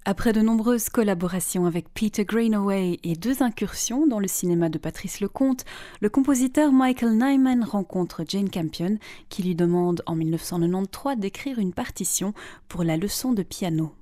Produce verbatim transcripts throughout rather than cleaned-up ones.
Après de nombreuses collaborations avec Peter Greenaway et deux incursions dans le cinéma de Patrice Lecomte, le compositeur Michael Nyman rencontre Jane Campion qui lui demande en dix-neuf cent quatre-vingt-treize d'écrire une partition pour la leçon de piano.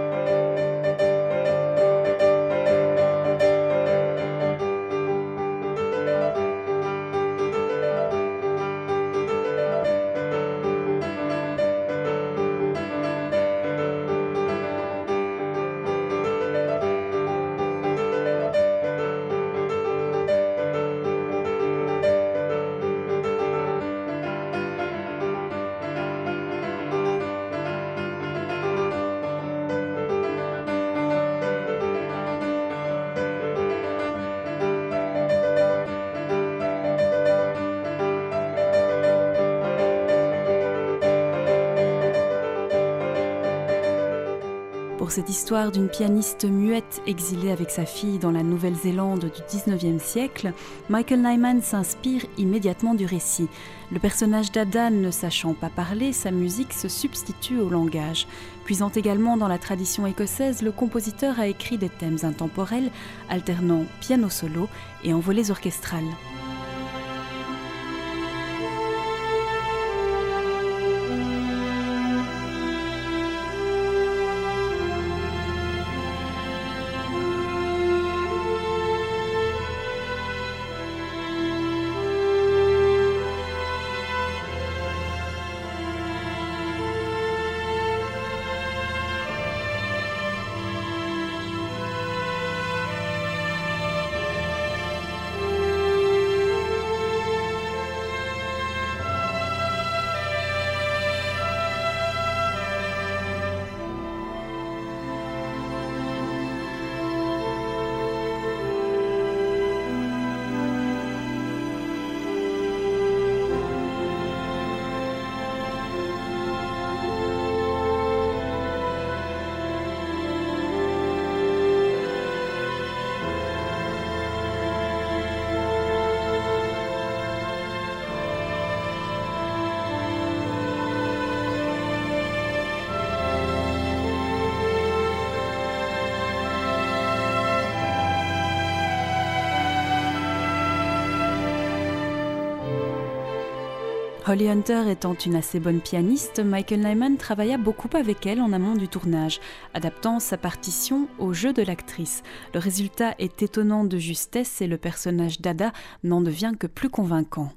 Pour cette histoire d'une pianiste muette exilée avec sa fille dans la Nouvelle-Zélande du dix-neuvième siècle, Michael Nyman s'inspire immédiatement du récit. Le personnage d'Ada ne sachant pas parler, sa musique se substitue au langage. Puisant également dans la tradition écossaise, le compositeur a écrit des thèmes intemporels, alternant piano solo et envolées orchestrales. Holly Hunter étant une assez bonne pianiste, Michael Nyman travailla beaucoup avec elle en amont du tournage, adaptant sa partition au jeu de l'actrice. Le résultat est étonnant de justesse et le personnage d'Ada n'en devient que plus convaincant.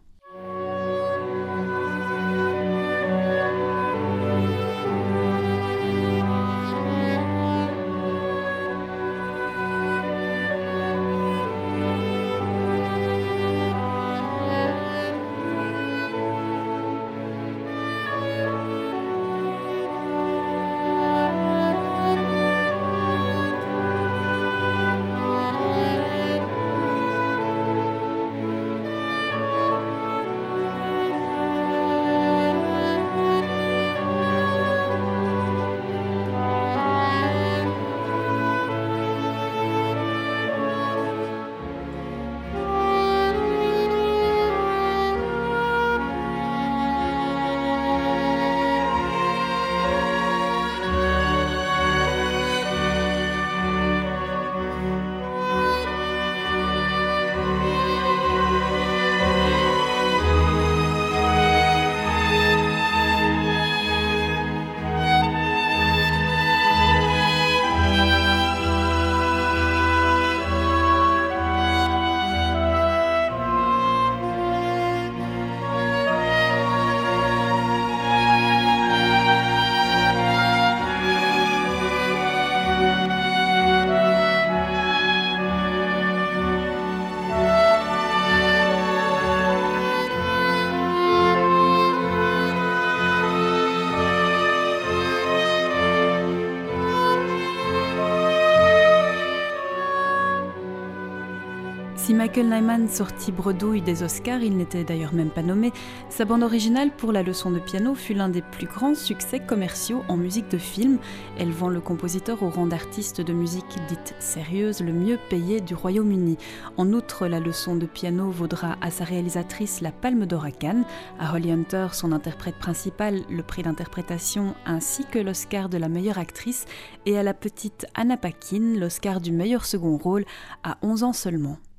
Si Michael Nyman sortit bredouille des Oscars, il n'était d'ailleurs même pas nommé, sa bande originale pour la leçon de piano fut l'un des plus grands succès commerciaux en musique de film, élevant le compositeur au rang d'artiste de musique dite sérieuse le mieux payé du Royaume-Uni. En outre, la leçon de piano vaudra à sa réalisatrice la Palme d'Or à Cannes, à Holly Hunter, son interprète principal, le prix d'interprétation ainsi que l'Oscar de la meilleure actrice, et à la petite Anna Paquin l'Oscar du meilleur second rôle à onze ans seulement.